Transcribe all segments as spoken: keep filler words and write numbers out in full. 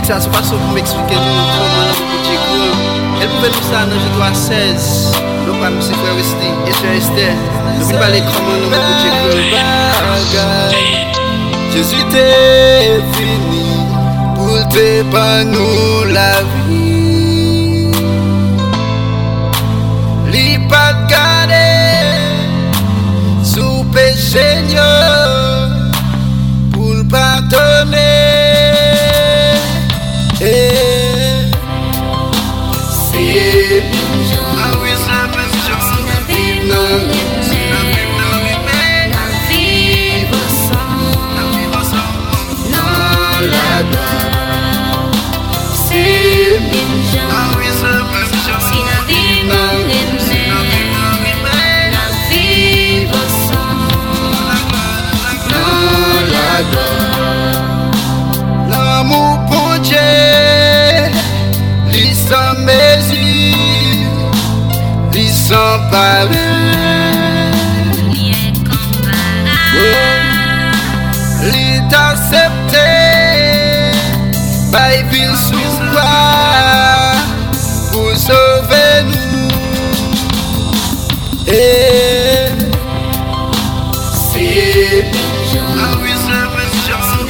musique ça, c'est pas ça pour m'expliquer comment l'amour pour Dieu grand. Elle pouvait nous ça dans Jean trois seize. Nous pas monsieur frère Westy et frère Esther. Nous pouvons parler comment l'amour pour Dieu grand. Jésus t'est fini pour te pas nous la vie. Li pas de garder sous péché pour le pardonner. Eh, c'est ah oui, ça fait changer. Non. L'amour pour Dieu, lui sans mesure, lui sans parler, lui t'accepter, by vil sous quoi pour sauver nous. Et c'est ah oui, ça fait changer.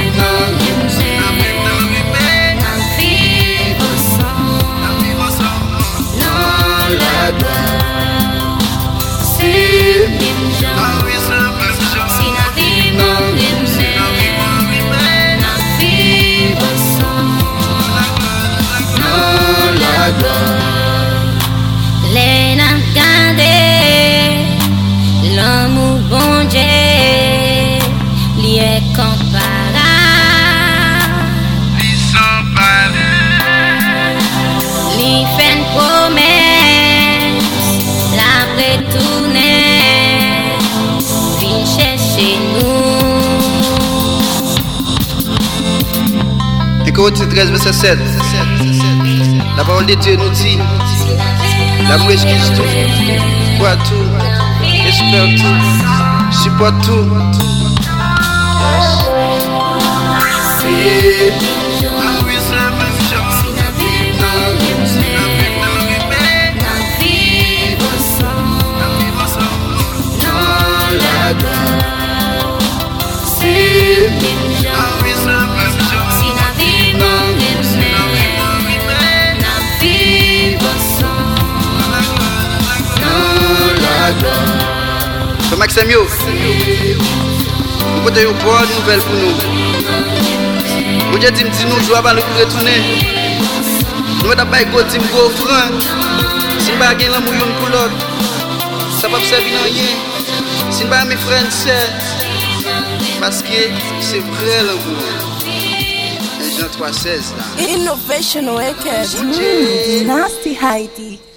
Les n'a gardé l'amour bon Dieu, li est comparable, Li sans parler, li fait une promesse, la retourner, vient chercher nous. Et Corinthiens treize, verset sept. La parole de Dieu nous dit: l'amour excuse tout, croit tout, espère tout, supporte tout. c'est ah oui, ça fait changer. So Maxime yo, nous portons une bonne nouvelle pour nous. Vous Dieu dit nous jouer avant de retourner. Nous n'avons pas de team go franc. Si nous n'avons pas l'amour pour l'autre, ça ne va pas servir à rien. Si nous n'avons pas mes frères et sœurs, parce que c'est vrai l'amour. Jean trois seize là. Innovation Records. Mm, Nasty Heidi.